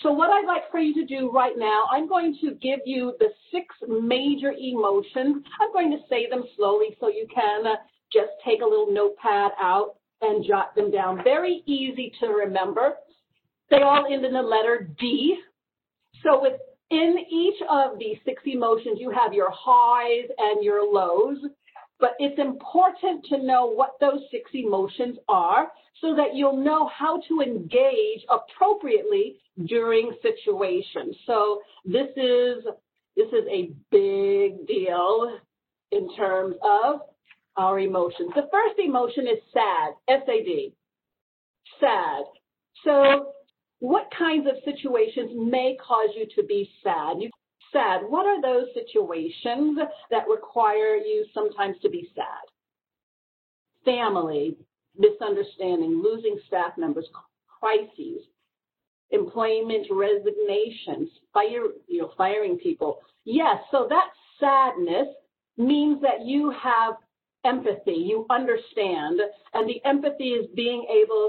So what I'd like for you to do right now, I'm going to give you the 6 major emotions. I'm going to say them slowly so you can just take a little notepad out and jot them down. Very easy to remember. They all end in the letter D. So within each of these 6 emotions, you have your highs and your lows. But it's important to know what those 6 emotions are so that you'll know how to engage appropriately during situations. So this is a big deal in terms of our emotions. The first emotion is sad, S-A-D, sad. So what kinds of situations may cause you to be sad? Sad, what are those situations that require you sometimes to be sad? Family, misunderstanding, losing staff members, crises, employment resignations, firing people. Yes, so that sadness means that you have empathy, you understand, and the empathy is being able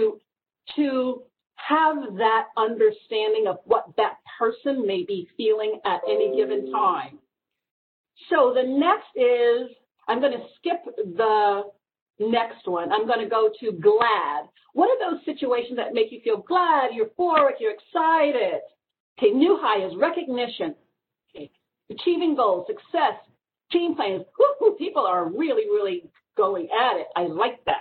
to have that understanding of what that person may be feeling at any given time. So the next is, I'm going to skip the next one. I'm going to go to glad. What are those situations that make you feel glad, euphoric, you're excited? Okay, new high is recognition. Okay, achieving goals, success, team plans. Woo-hoo, people are really, really going at it. I like that.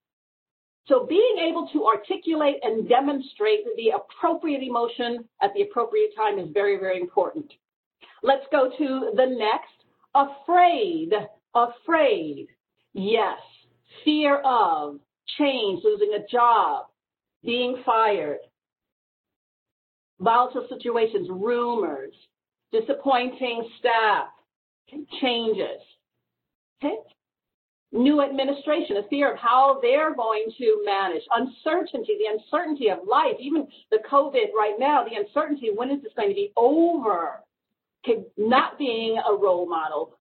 So being able to articulate and demonstrate the appropriate emotion at the appropriate time is very, very important. Let's go to the next. Afraid. Afraid. Yes. Fear of change, losing a job, being fired, volatile situations, rumors, disappointing staff, changes. Okay? New administration, a fear of how they're going to manage, uncertainty, the uncertainty of life, even the COVID right now, the uncertainty, when is this going to be over? Okay, not being a role model,